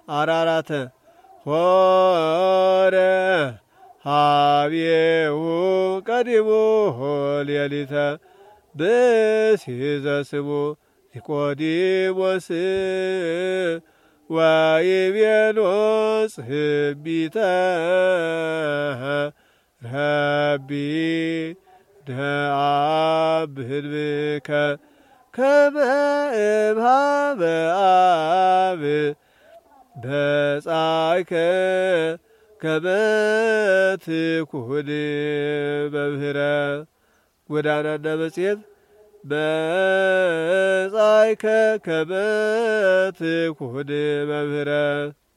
አራራተ ሆረ ሀቤሁ ቀዲሙ ሌሊተ ብእሲዘ ስሙ ኒቆዲሞስ ወይቤሎ ጽሕቢተ ረቢ ደአብህን ብከ ከመ እምኀበ አብ በጻእከ ከመ ትኩን መምህረ ጎዳናና መጽሔት በጻእከ ከመ ትኩን መምህረ